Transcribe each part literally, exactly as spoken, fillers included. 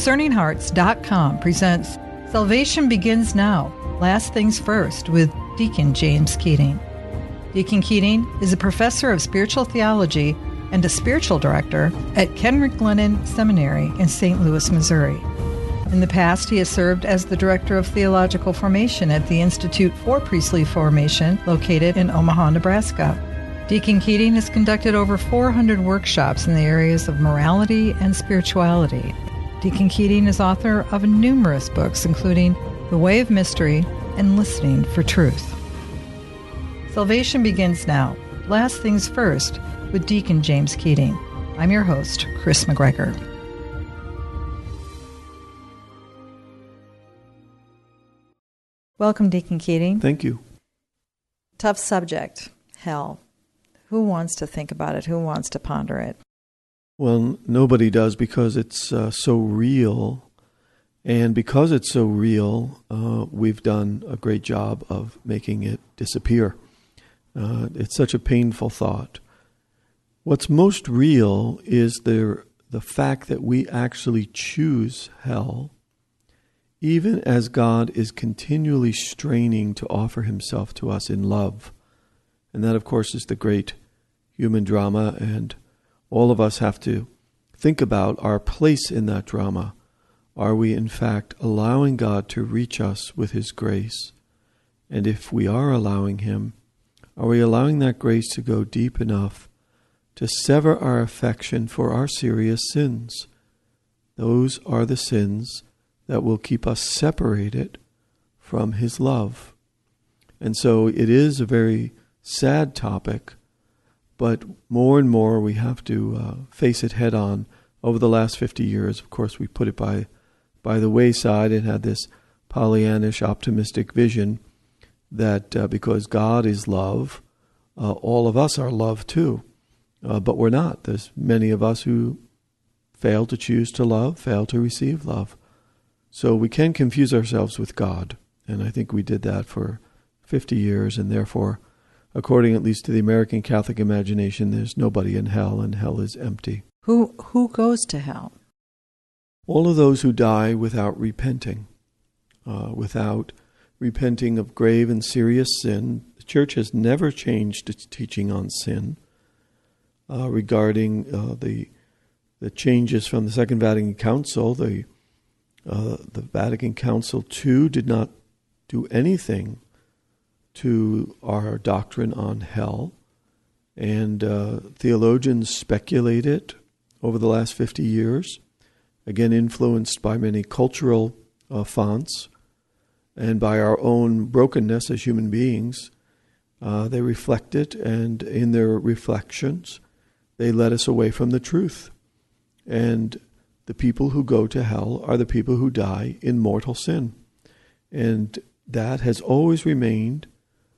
Discerning Hearts dot com presents Salvation Begins Now, Last Things First with Deacon James Keating. Deacon Keating is a professor of spiritual theology and a spiritual director at Kenrick Glennon Seminary in Saint Louis, Missouri. In the past, he has served as the Director of Theological Formation at the Institute for Priestly Formation, located in Omaha, Nebraska. Deacon Keating has conducted over four hundred workshops in the areas of morality and spirituality. Deacon Keating is author of numerous books, including The Way of Mystery and Listening for Truth. Salvation Begins Now, Last Things First, with Deacon James Keating. I'm your host, Chris McGregor. Welcome, Deacon Keating. Thank you. Tough subject, hell. Who wants to think about it? Who wants to ponder it? Well, nobody does because it's uh, so real. And because it's so real, uh, we've done a great job of making it disappear. Uh, it's such a painful thought. What's most real is the, the fact that we actually choose hell, even as God is continually straining to offer himself to us in love. And that, of course, is the great human drama, and all of us have to think about our place in that drama. Are we, in fact, allowing God to reach us with his grace? And if we are allowing him, are we allowing that grace to go deep enough to sever our affection for our serious sins? Those are the sins that will keep us separated from his love. And so it is a very sad topic, but more and more we have to uh, face it head on. Over the last fifty years, of course, we put it by, by the wayside and had this Pollyannish optimistic vision that uh, because God is love, uh, all of us are love too. Uh, but we're not. There's many of us who fail to choose to love, fail to receive love. So we can confuse ourselves with God, and I think we did that for fifty years, and therefore, according at least to the American Catholic imagination, there's nobody in hell, and hell is empty. Who who goes to hell? All of those who die without repenting, uh, without repenting of grave and serious sin. The Church has never changed its teaching on sin uh, regarding uh, the the changes from the Second Vatican Council. The Uh, the Vatican Council, too, did not do anything to our doctrine on hell. And uh, theologians speculate it over the last fifty years, again influenced by many cultural uh, fonts and by our own brokenness as human beings. Uh, they reflect it, and in their reflections, they led us away from the truth. And the people who go to hell are the people who die in mortal sin. And that has always remained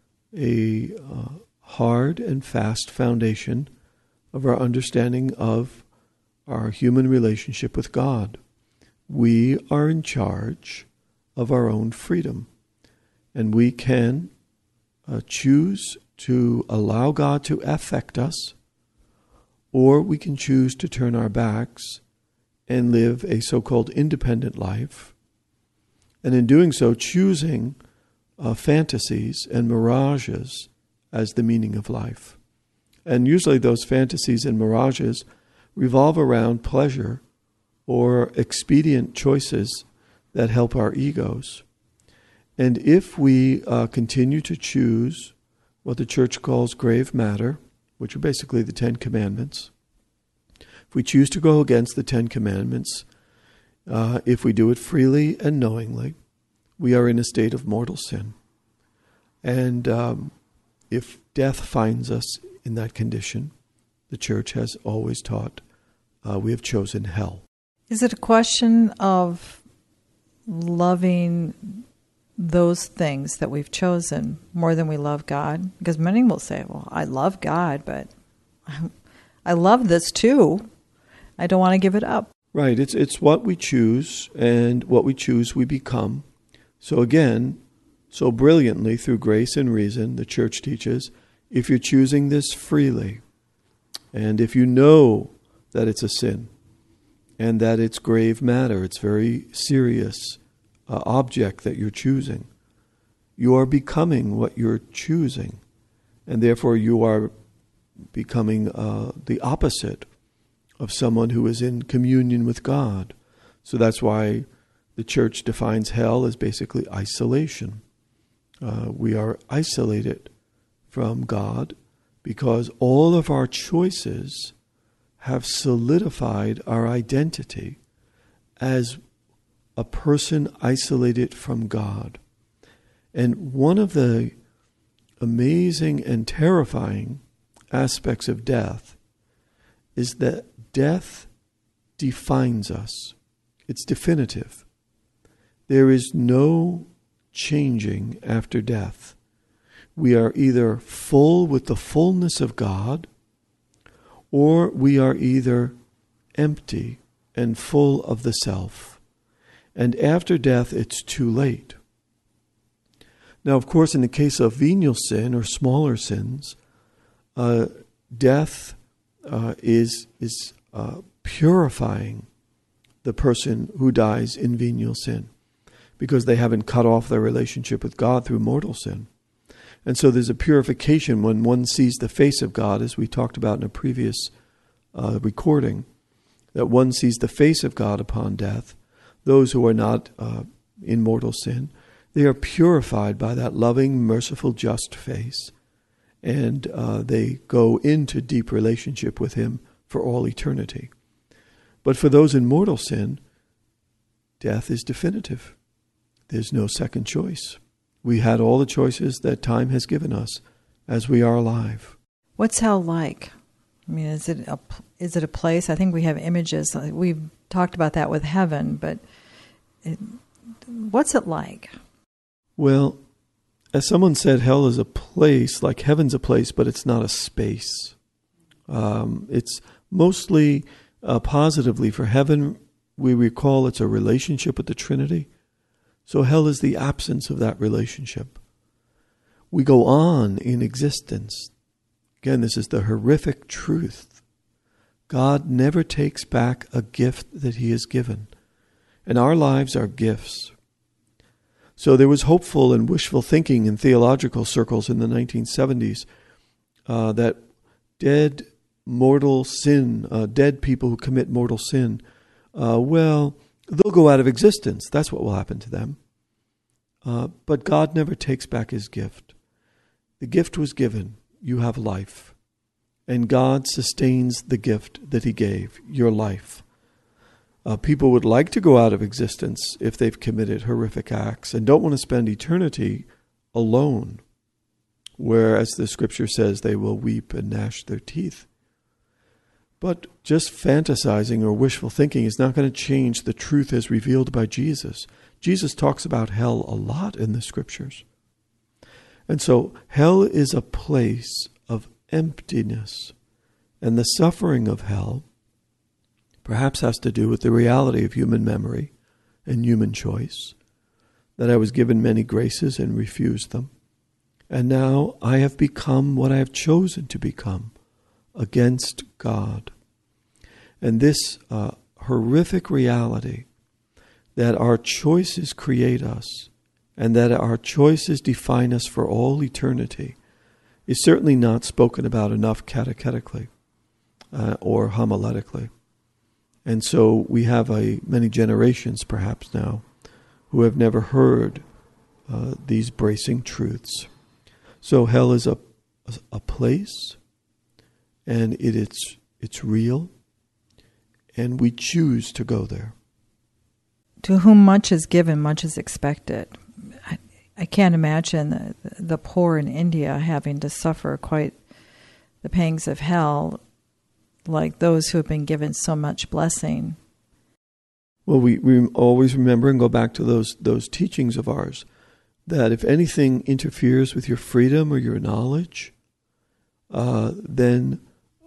a uh, hard and fast foundation of our understanding of our human relationship with God. We are in charge of our own freedom. And we can uh, choose to allow God to affect us, or we can choose to turn our backs and live a so-called independent life, and in doing so, choosing uh, fantasies and mirages as the meaning of life. And usually those fantasies and mirages revolve around pleasure or expedient choices that help our egos. And if we uh, continue to choose what the Church calls grave matter, which are basically the Ten Commandments, if we choose to go against the Ten Commandments, uh, if we do it freely and knowingly, we are in a state of mortal sin. And um, if death finds us in that condition, the Church has always taught uh, we have chosen hell. Is it a question of loving those things that we've chosen more than we love God? Because many will say, well, I love God, but I love this too. I don't want to give it up. Right. It's it's what we choose, and what we choose we become. So again, so brilliantly through grace and reason, the Church teaches, if you're choosing this freely, and if you know that it's a sin, and that it's grave matter. It's very serious uh, object that you're choosing. You are becoming what you're choosing, and therefore you are becoming uh, the opposite of someone who is in communion with God. So that's why the church defines hell as basically isolation. Uh, we are isolated from God because all of our choices have solidified our identity as a person isolated from God. And one of the amazing and terrifying aspects of death is that death defines us. It's definitive. There is no changing after death. We are either full with the fullness of God, or we are either empty and full of the self. And after death, it's too late. Now, of course, in the case of venial sin or smaller sins, uh, death uh, is is uh, purifying the person who dies in venial sin, because they haven't cut off their relationship with God through mortal sin. And so there's a purification when one sees the face of God, as we talked about in a previous uh, recording, that one sees the face of God upon death. Those who are not uh, in mortal sin, they are purified by that loving, merciful, just face, and uh, they go into deep relationship with Him for all eternity. But for those in mortal sin, death is definitive. There's no second choice. We had all the choices that time has given us as we are alive. What's hell like? I mean, is it a, is it a place? I think we have images. We've talked about that with heaven, but it, what's it like? Well, as someone said, hell is a place, like heaven's a place, but it's not a space. Um, it's mostly uh, positively for heaven. We recall it's a relationship with the Trinity. So hell is the absence of that relationship. We go on in existence. Again, this is the horrific truth. God never takes back a gift that He has given. And our lives are gifts. So there was hopeful and wishful thinking in theological circles in the nineteen seventies uh, that dead mortal sin, uh, dead people who commit mortal sin, uh, well, they'll go out of existence. That's what will happen to them. Uh, but God never takes back His gift. The gift was given. You have life. And God sustains the gift that He gave, your life. Uh, people would like to go out of existence if they've committed horrific acts and don't want to spend eternity alone, where, as the Scripture says, they will weep and gnash their teeth. But just fantasizing or wishful thinking is not going to change the truth as revealed by Jesus. Jesus talks about hell a lot in the Scriptures. And so hell is a place of emptiness. And the suffering of hell perhaps has to do with the reality of human memory and human choice, that I was given many graces and refused them. And now I have become what I have chosen to become, against God. And this uh, horrific reality that our choices create us and that our choices define us for all eternity is certainly not spoken about enough catechetically uh, or homiletically. And so we have a, many generations perhaps now who have never heard uh, these bracing truths. So hell is a, a place, and it, it's, it's real, and we choose to go there. To whom much is given, much is expected. I, I can't imagine the, the poor in India having to suffer quite the pangs of hell like those who have been given so much blessing. Well, we, we always remember and go back to those those teachings of ours, that if anything interferes with your freedom or your knowledge, uh, then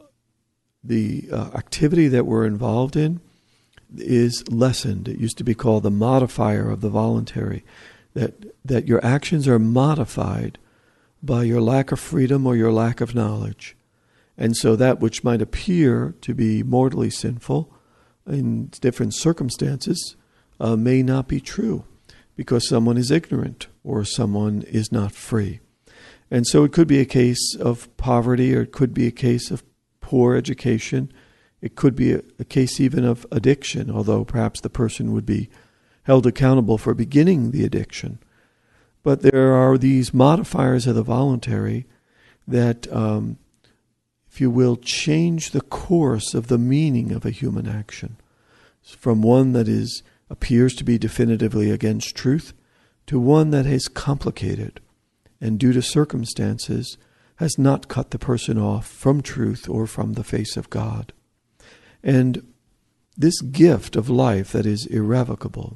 the uh, activity that we're involved in is lessened. It used to be called the modifier of the voluntary, that that your actions are modified by your lack of freedom or your lack of knowledge. And so that which might appear to be mortally sinful in different circumstances uh, may not be true because someone is ignorant or someone is not free. And so it could be a case of poverty, or it could be a case of poor education. It could be a, a case even of addiction, although perhaps the person would be held accountable for beginning the addiction. But there are these modifiers of the voluntary that, um, if you will, change the course of the meaning of a human action from one that is appears to be definitively against truth to one that is complicated and due to circumstances has not cut the person off from truth or from the face of God. And this gift of life that is irrevocable,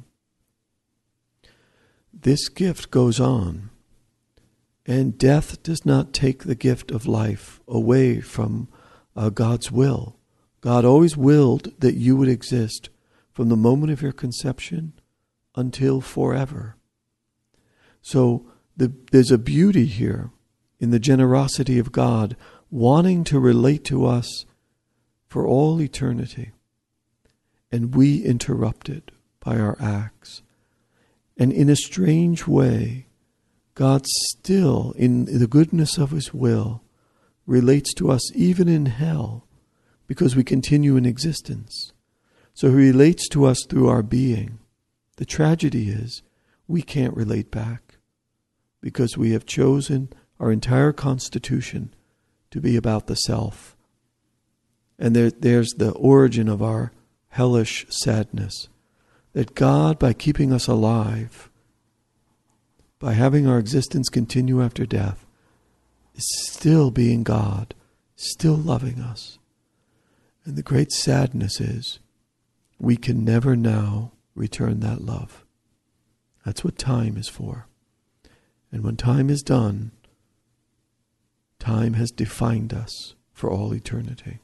this gift goes on, and death does not take the gift of life away from uh, God's will. God always willed that you would exist from the moment of your conception until forever. So the, there's a beauty here in the generosity of God wanting to relate to us for all eternity. And we interrupt it by our acts. And in a strange way, God still, in the goodness of His will, relates to us even in hell because we continue in existence. So He relates to us through our being. The tragedy is we can't relate back because we have chosen our entire constitution to be about the self. And there, there's the origin of our hellish sadness, that God, by keeping us alive, by having our existence continue after death, is still being God, still loving us. And the great sadness is we can never now return that love. That's what time is for. And when time is done, time has defined us for all eternity.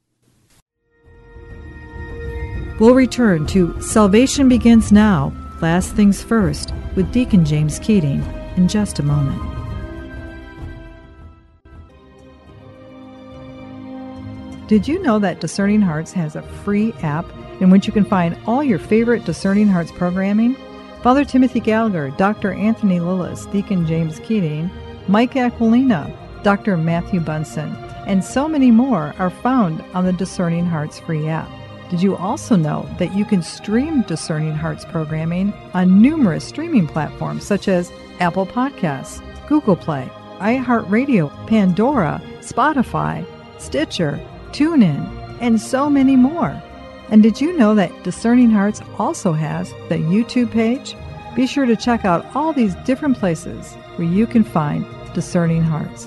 We'll return to Salvation Begins Now, Last Things First, with Deacon James Keating in just a moment. Did you know that Discerning Hearts has a free app in which you can find all your favorite Discerning Hearts programming? Father Timothy Gallagher, Doctor Anthony Lillis, Deacon James Keating, Mike Aquilina, Doctor Matthew Bunson, and so many more are found on the Discerning Hearts free app. Did you also know that you can stream Discerning Hearts programming on numerous streaming platforms such as Apple Podcasts, Google Play, iHeartRadio, Pandora, Spotify, Stitcher, TuneIn, and so many more? And did you know that Discerning Hearts also has the YouTube page? Be sure to check out all these different places where you can find Discerning Hearts.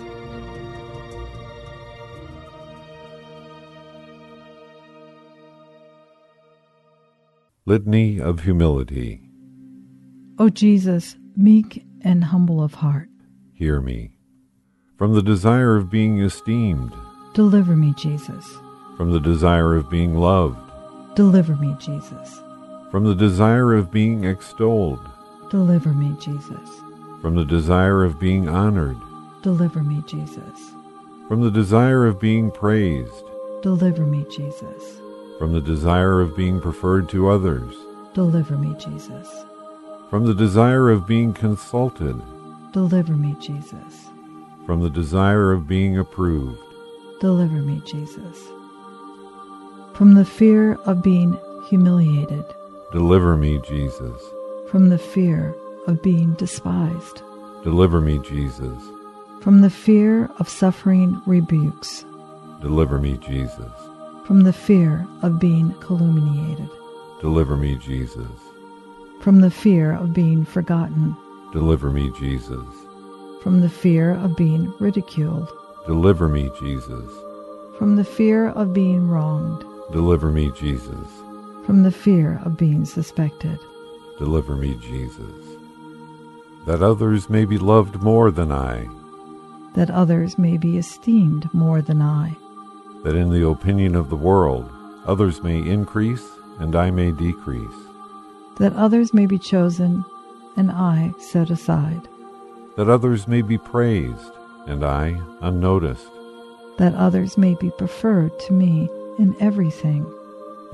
Litany of Humility. O Jesus, meek and humble of heart, Hear me. From the desire of being esteemed, deliver me, Jesus. From the desire of being loved, Deliver me, Jesus. from the desire of being extolled, Deliver me, Jesus. from the desire of being honored, Deliver me, Jesus. from the desire of being praised, Deliver me, Jesus. from the desire of being preferred to others, Deliver me, Jesus. from the desire of being consulted, Deliver me, Jesus. from the desire of being approved, Deliver me, Jesus. From the fear of being humiliated, deliver me, Jesus. from the fear of being despised, Deliver me, Jesus. from the fear of suffering rebukes, Deliver me, Jesus. from the fear of being calumniated, Deliver me, Jesus. from the fear of being forgotten, Deliver me, Jesus. from the fear of being ridiculed, Deliver me, Jesus. from the fear of being wronged, Deliver me, Jesus. from the fear of being suspected, Deliver me, Jesus. That others may be loved more than I, that others may be esteemed more than I, that in the opinion of the world others may increase and I may decrease, that others may be chosen and I set aside, that others may be praised and I unnoticed, that others may be preferred to me in everything,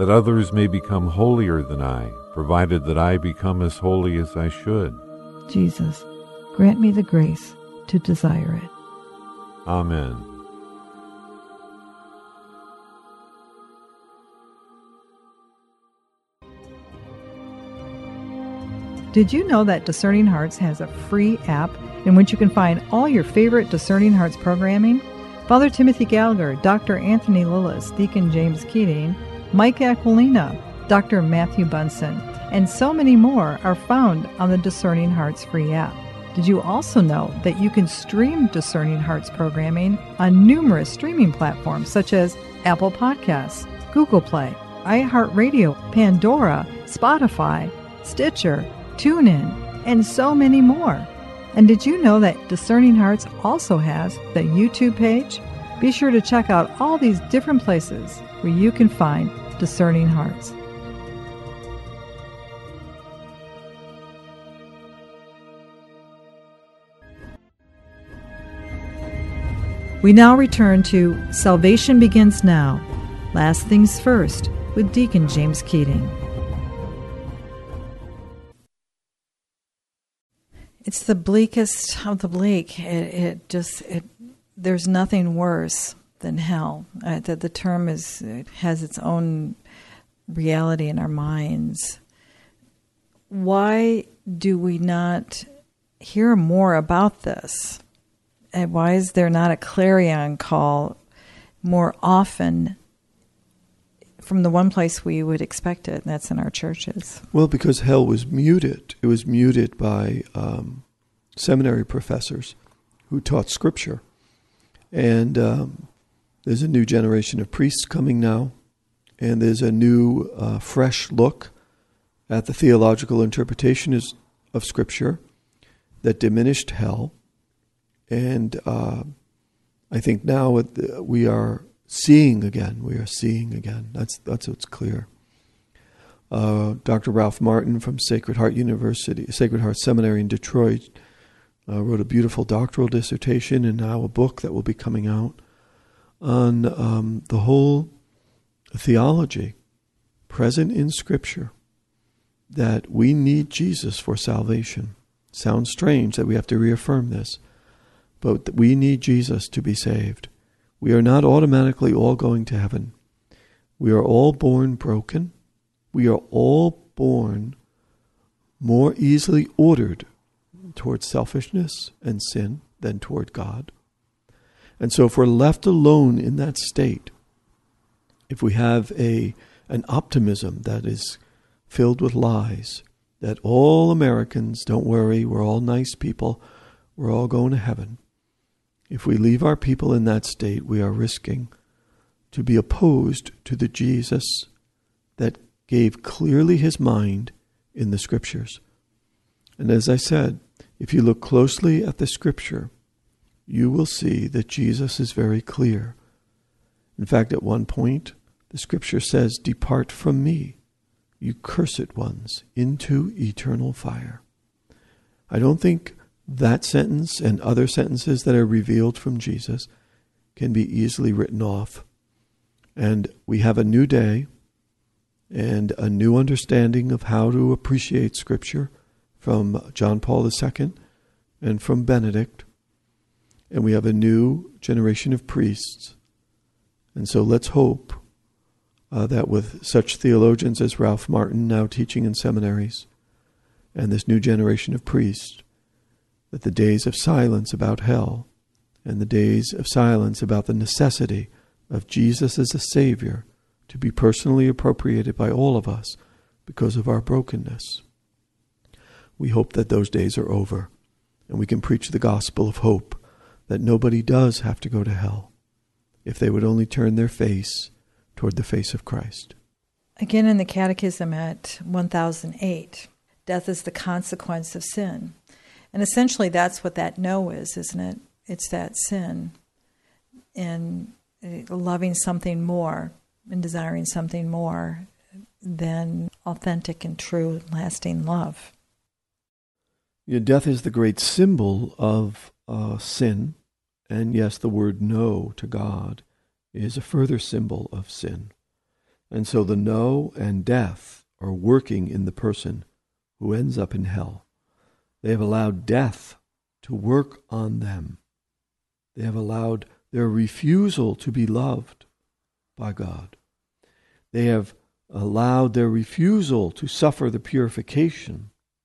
that others may become holier than I, provided that I become as holy as I should. Jesus, grant me the grace to desire it. Amen. Did you know that Discerning Hearts has a free app in which you can find all your favorite Discerning Hearts programming? Father Timothy Gallagher, Doctor Anthony Lillis, Deacon James Keating, Mike Aquilina, Doctor Matthew Bunson, and so many more are found on the Discerning Hearts free app. Did you also know that you can stream Discerning Hearts programming on numerous streaming platforms such as Apple Podcasts, Google Play, iHeartRadio, Pandora, Spotify, Stitcher, TuneIn, and so many more? And did you know that Discerning Hearts also has the YouTube page? Be sure to check out all these different places where you can find Discerning Hearts. We now return to Salvation Begins Now, Last Things First, with Deacon James Keating. It's the bleakest of the bleak. It, it just, it, there's nothing worse than hell. Uh, the, the term is, it has its own reality in our minds. Why do we not hear more about this? And why is there not a clarion call more often from the one place we would expect it, and that's in our churches? Well, because hell was muted. It was muted by um, seminary professors who taught Scripture. And um, there's a new generation of priests coming now, and there's a new, uh, fresh look at the theological interpretation of Scripture that diminished hell. And uh, I think now we are seeing again. We are seeing again. That's that's what's clear. Uh, Doctor Ralph Martin from Sacred Heart University, Sacred Heart Seminary in Detroit, uh, wrote a beautiful doctoral dissertation and now a book that will be coming out on um, the whole theology present in Scripture that we need Jesus for salvation. Sounds strange that we have to reaffirm this. But we need Jesus to be saved. We are not automatically all going to heaven. We are all born broken. We are all born more easily ordered toward selfishness and sin than toward God. And so if we're left alone in that state, if we have a an optimism that is filled with lies, that all Americans, don't worry, we're all nice people, we're all going to heaven. If we leave our people in that state, we are risking to be opposed to the Jesus that gave clearly his mind in the Scriptures. And as I said, if you look closely at the Scripture, you will see that Jesus is very clear. In fact, at one point, the Scripture says, "Depart from me, you cursed ones, into eternal fire." I don't think that sentence and other sentences that are revealed from Jesus can be easily written off. And we have a new day and a new understanding of how to appreciate Scripture from John Paul the Second and from Benedict. And we have a new generation of priests. And so let's hope uh, that with such theologians as Ralph Martin now teaching in seminaries and this new generation of priests, that the days of silence about hell and the days of silence about the necessity of Jesus as a Savior to be personally appropriated by all of us because of our brokenness. We hope that those days are over and we can preach the gospel of hope that nobody does have to go to hell if they would only turn their face toward the face of Christ. Again, in the Catechism at one thousand eight, death is the consequence of sin. And essentially that's what that no is, isn't it? It's that sin and loving something more and desiring something more than authentic and true lasting love. Yeah, death is the great symbol of uh, sin. And yes, the word no to God is a further symbol of sin. And so the no and death are working in the person who ends up in hell. They have allowed death to work on them. They have allowed their refusal to be loved by God. They have allowed their refusal to suffer the purification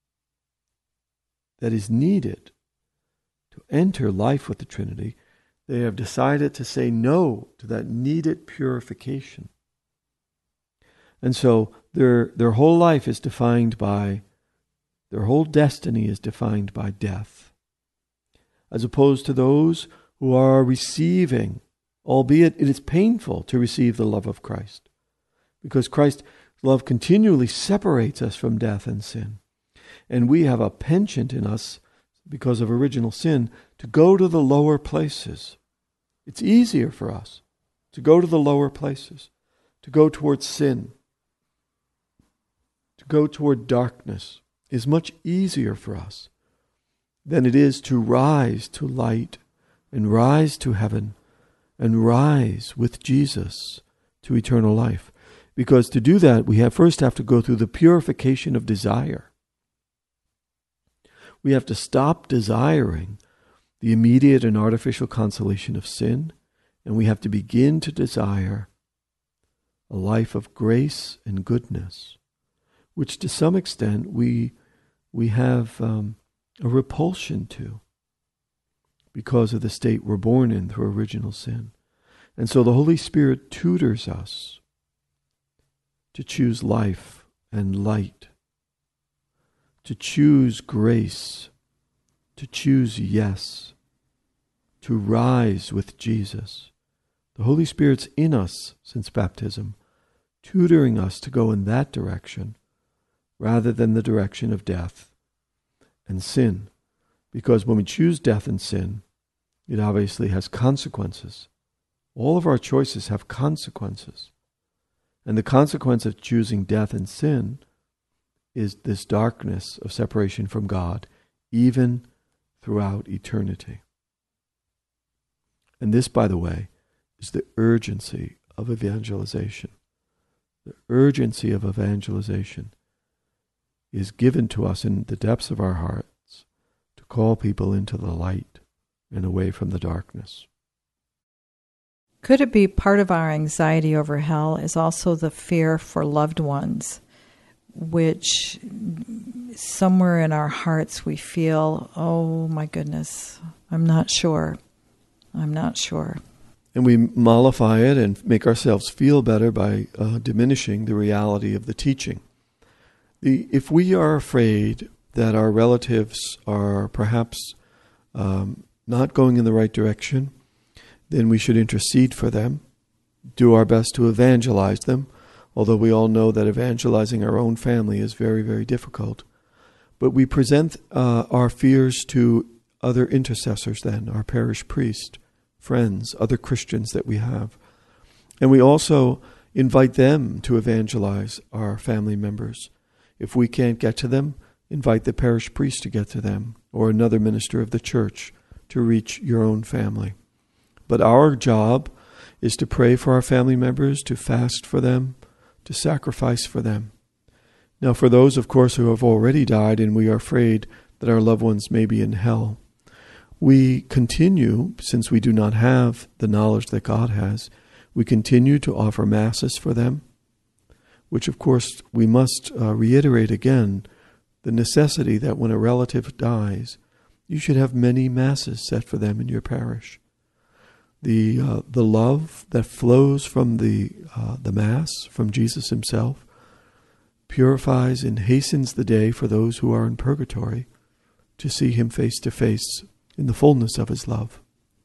that is needed to enter life with the Trinity. They have decided to say no to that needed purification. And so their their whole life is defined by, their whole destiny is defined by death. As opposed to those who are receiving, albeit it is painful to receive the love of Christ, because Christ's love continually separates us from death and sin. And we have a penchant in us, because of original sin, to go to the lower places. It's easier for us to go to the lower places, to go towards sin, to go toward darkness is much easier for us than it is to rise to light and rise to heaven and rise with Jesus to eternal life. Because to do that, we have first have to go through the purification of desire. We have to stop desiring the immediate and artificial consolation of sin, and we have to begin to desire a life of grace and goodness, which to some extent we we have um, a repulsion to because of the state we're born in through original sin. And so the Holy Spirit tutors us to choose life and light, to choose grace, to choose yes, to rise with Jesus. The Holy Spirit's in us since baptism, tutoring us to go in that direction rather than the direction of death and sin. Because when we choose death and sin, it obviously has consequences. All of our choices have consequences. And the consequence of choosing death and sin is this darkness of separation from God, even throughout eternity. And this, by the way, is the urgency of evangelization. The urgency of evangelization is given to us in the depths of our hearts to call people into the light and away from the darkness. Could it be part of our anxiety over hell is also the fear for loved ones, which somewhere in our hearts we feel, oh my goodness, I'm not sure. I'm not sure. And we mollify it and make ourselves feel better by uh, diminishing the reality of the teaching. The, if we are afraid that our relatives are perhaps um, not going in the right direction, then we should intercede for them, do our best to evangelize them, although we all know that evangelizing our own family is very, very difficult. But we present uh, our fears to other intercessors then, our parish priest, friends, other Christians that we have. And we also invite them to evangelize our family members. If we can't get to them, invite the parish priest to get to them, or another minister of the church to reach your own family. But our job is to pray for our family members, to fast for them, to sacrifice for them. Now, for those, of course, who have already died and we are afraid that our loved ones may be in hell, we continue, since we do not have the knowledge that God has, we continue to offer masses for them, which, of course, we must uh, reiterate again, the necessity that when a relative dies, you should have many masses set for them in your parish. The uh, the love that flows from the uh, the Mass, from Jesus himself, purifies and hastens the day for those who are in purgatory to see him face to face in the fullness of his love.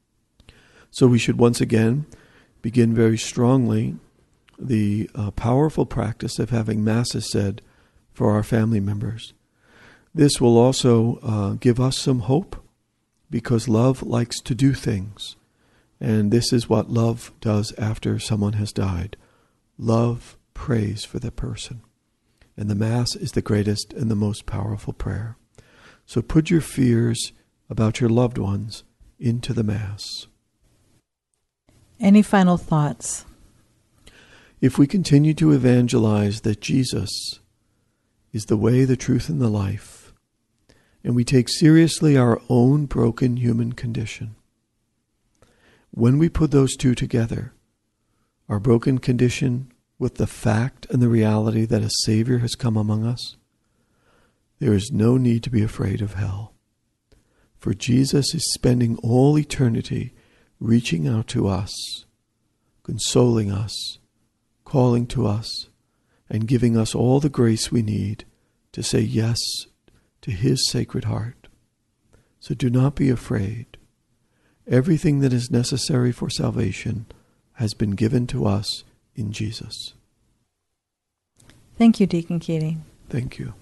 So we should once again begin very strongly the uh, powerful practice of having Masses said for our family members. This will also uh, give us some hope, because love likes to do things. And this is what love does after someone has died. Love prays for the person. And the Mass is the greatest and the most powerful prayer. So put your fears about your loved ones into the Mass. Any final thoughts? If we continue to evangelize that Jesus is the way, the truth, and the life, and we take seriously our own broken human condition, when we put those two together, our broken condition with the fact and the reality that a Savior has come among us, there is no need to be afraid of hell. For Jesus is spending all eternity reaching out to us, consoling us, calling to us, and giving us all the grace we need to say yes to His Sacred Heart. So do not be afraid. Everything that is necessary for salvation has been given to us in Jesus. Thank you, Deacon Keating. Thank you.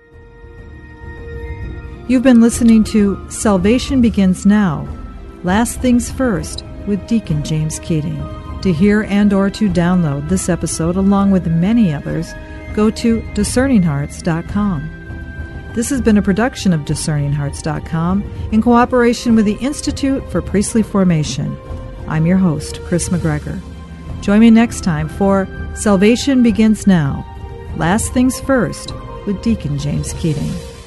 You've been listening to Salvation Begins Now, Last Things First with Deacon James Keating. To hear and or to download this episode along with many others, go to discerning hearts dot com. This has been a production of discerning hearts dot com in cooperation with the Institute for Priestly Formation. I'm your host, Chris McGregor. Join me next time for Salvation Begins Now, Last Things First with Deacon James Keating.